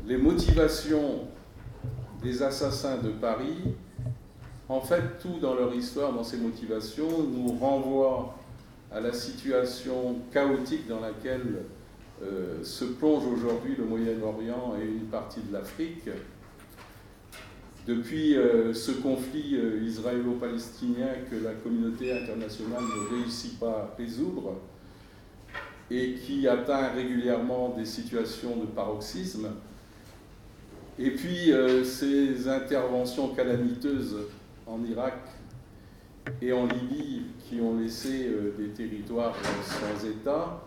les motivations des assassins de Paris, en fait, tout dans leur histoire, dans ces motivations, nous renvoie à la situation chaotique dans laquelle se plonge aujourd'hui le Moyen-Orient et une partie de l'Afrique. Depuis ce conflit israélo-palestinien que la communauté internationale ne réussit pas à résoudre et qui atteint régulièrement des situations de paroxysme, et puis ces interventions calamiteuses en Irak et en Libye qui ont laissé des territoires sans État,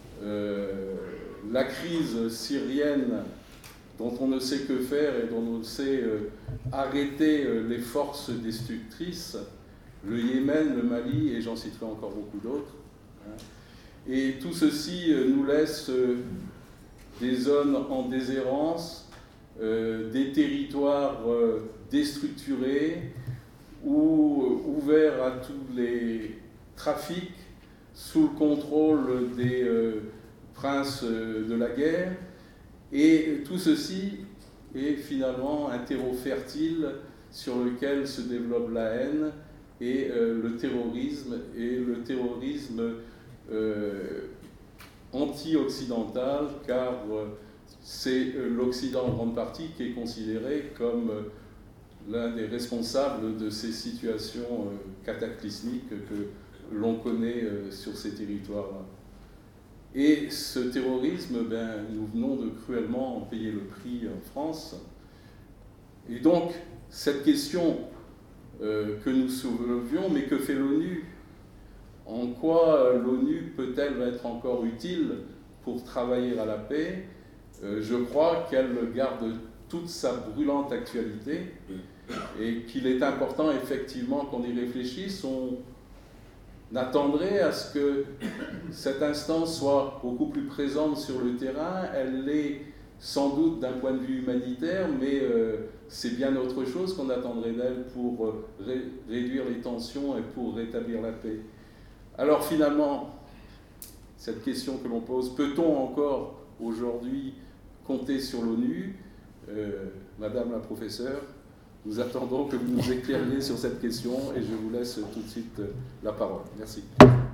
la crise syrienne dont on ne sait que faire et dont on ne sait arrêter les forces destructrices, le Yémen, le Mali, et j'en citerai encore beaucoup d'autres. Et tout ceci nous laisse des zones en déshérence, des territoires déstructurés ou ouverts à tous les trafics sous le contrôle des princes de la guerre. Et tout ceci est finalement un terreau fertile sur lequel se développe la haine et le terrorisme anti-occidental, car c'est l'Occident en grande partie qui est considéré comme l'un des responsables de ces situations cataclysmiques que l'on connaît sur ces territoires-là. Et ce terrorisme, nous venons de cruellement en payer le prix en France. Et donc, cette question que nous soulevions, mais que fait l'ONU ? En quoi l'ONU peut-elle être encore utile pour travailler à la paix ? Je crois qu'elle garde toute sa brûlante actualité et qu'il est important effectivement qu'on y réfléchisse. On attendrait à ce que cette instance soit beaucoup plus présente sur le terrain. Elle l'est sans doute d'un point de vue humanitaire, mais c'est bien autre chose qu'on attendrait d'elle pour réduire les tensions et pour rétablir la paix. Alors finalement, cette question que l'on pose, peut-on encore aujourd'hui compter sur l'ONU ? Madame la professeure, nous attendons que vous nous éclairiez sur cette question et je vous laisse tout de suite la parole. Merci.